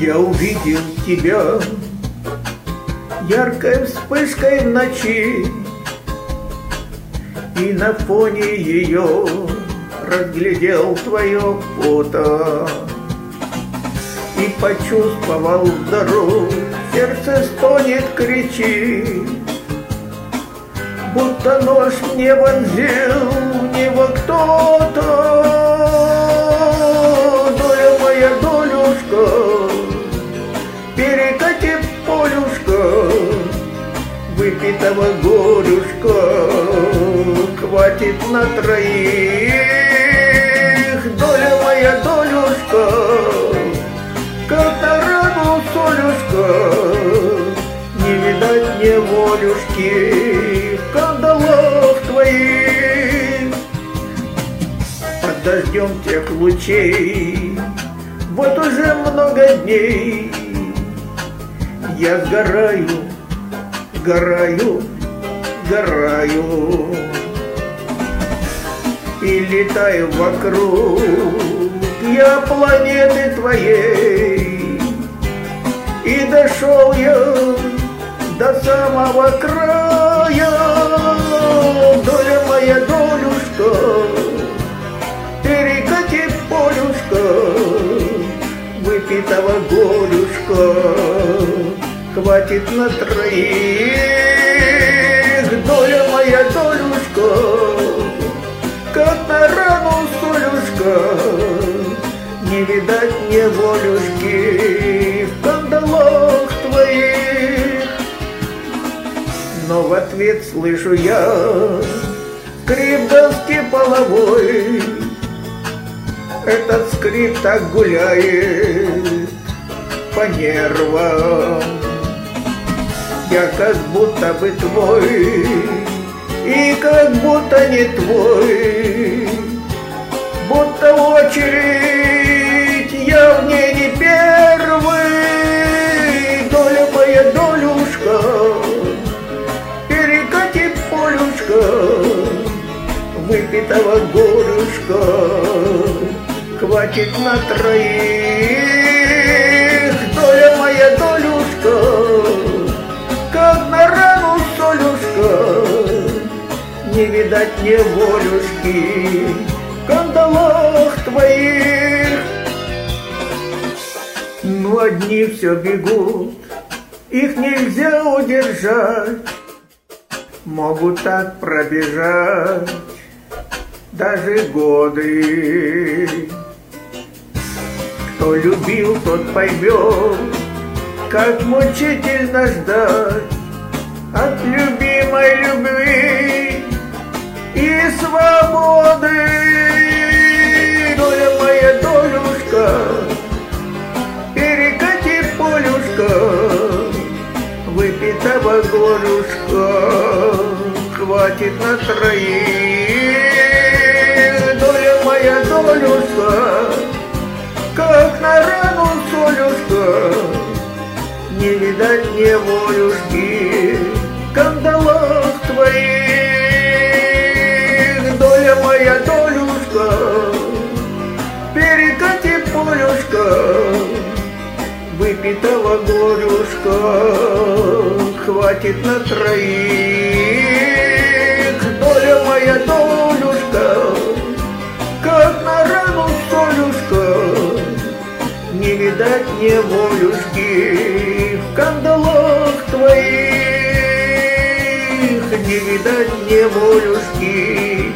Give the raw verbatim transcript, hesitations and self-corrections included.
Я увидел тебя яркой вспышкой в ночи, и на фоне ее разглядел твое фото. И почувствовал вдруг, сердце стонет, кричит, будто нож мне вонзил в него кто-то. Доля моя, долюшка, перекати полюшка, выпитого горюшка хватит на троих. Доля моя, долюшка, как на рану солюшка, не видать мне волюшки в кандалах твоих. Под дождем тех лучей вот уже много дней я сгораю, сгораю, сгораю и летаю вокруг я планеты твоей. И дошел я до самого края. Доля моя, долюшка, перекати полюшка, выпитого горюшка хватит на троих. Доля моя, долюшка, как на рану солюшка, не видать мне волюшки в кандалах твоих. Но в ответ слышу я скрип доски половой. Этот скрип так гуляет по нервам. Я как будто бы твой и как будто не твой, будто очередь я в ней не первый. Доля моя, долюшка, перекати полюшка, выпитого горюшка хватит на троих. Доля моя, долюшка, как на рану солюшка, не видать мне волюшки в кандалах твоих. Ну одни все бегут, их нельзя удержать, могут так пробежать даже годы. Кто любил, тот поймет, как мучительно ждать от любимой любви и свободы. Доля моя, долюшка, перекати полюшка, выпитого горюшка хватит на троих. Доля моя, долюшка, как на рану солюшка, не видать мне волюшки в кандалах твоих. Доля моя, долюшка, перекати полюшка, выпитого горюшка хватит на троих. Доля моя, долюшка, как на рану солюшка, не видать мне волюшки в кандалах твоих. Не видать мне волюшки